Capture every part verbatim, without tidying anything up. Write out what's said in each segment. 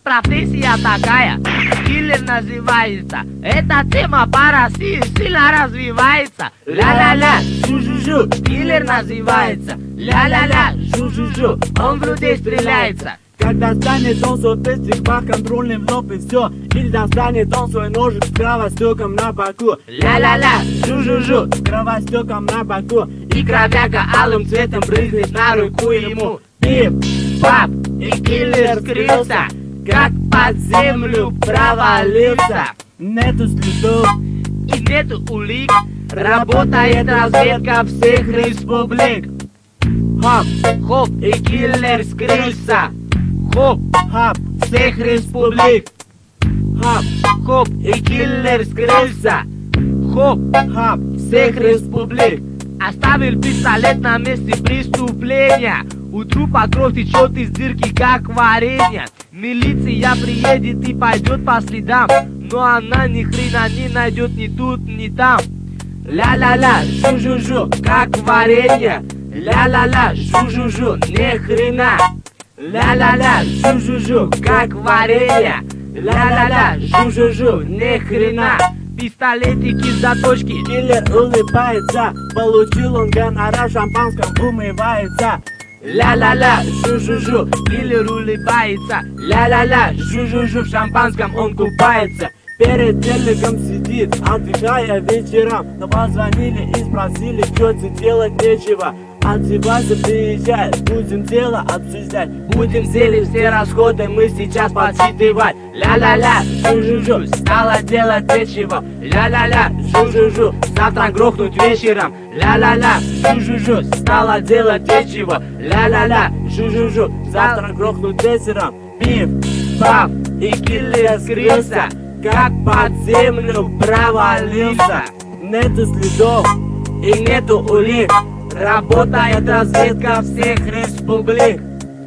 профессия такая, киллер называется. Эта тема по России сильно развивается. Ля-ля-ля, жу-жу-жу, киллер называется. Ля-ля-ля, жу-жу-жу, он в людей стреляется. Когда станет он свой пестик контрольным вновь и все. Или достанет он свой ножик с кровостеком на боку. Ля-ля-ля, жу-жу-жу, с кровостеком на боку. и кровяка алым цветом брызнет на руку ему. Пип, пап, и киллер скрылся, как под землю провалился. Нету следов и нету улик, работает разведка всех республик. Хоп, хоп, и киллер скрылся. Хоп, хоп, всех республик. хоп, хоп, и киллер скрылся. Хоп, хоп, всех республик. Оставил пистолет на месте преступления. У трупа кровь течет из дырки, как варенье. Милиция приедет и пойдет по следам, но она ни хрена не найдет ни тут, ни там. Ля-ля-ля, жу-жу-жу, как варенье. Ля-ля-ля, жу-жу-жу, ни хрена. Ля-ля-ля, жу-жу-жу, как варенье. Ля-ля-ля, жу-жу-жу, ни хрена. Пистолетики, заточки. Киллер улыбается, получил он гонорар, шампанском умывается. Ля-ля-ля, жу-жу-жу, киллер улыбается. Ля-ля-ля, жу-жу-жу, в шампанском он купается. Перед телеком сидит, отдыхая вечером. Но позвонили и спросили, что делать нечего. Отзывайся, приезжай, будем дело обсуждать. Будем взяли все расходы, мы сейчас подсчитывать. Ля-ля-ля, жу-жу-жу, стало делать нечего. Ля-ля-ля, жу-жу-жу, завтра грохнуть вечером. Ля-ля-ля, жу-жу-жу, стало делать нечего. Ля-ля-ля, жу-жу-жу, завтра грохнуть вечером. Пиф, паф, и киллер скрылся, как под землю провалился. Нету следов и нету улик, работает разведка всех республик.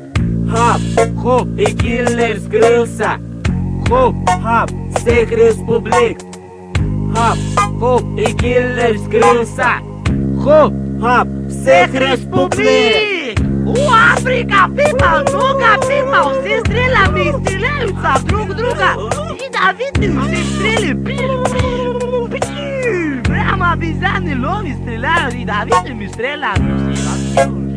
Хоп, хоп, и киллер скрылся. Хоп, хоп, всех республик. Хоп, хоп, и киллер скрылся. Хоп, хоп, всех республик. У Африка, people, много people, все стрелами стреляются друг друга. Ядовитые все стрелы, прямо обезьяны лови стреляют, ядовитыми стрелами.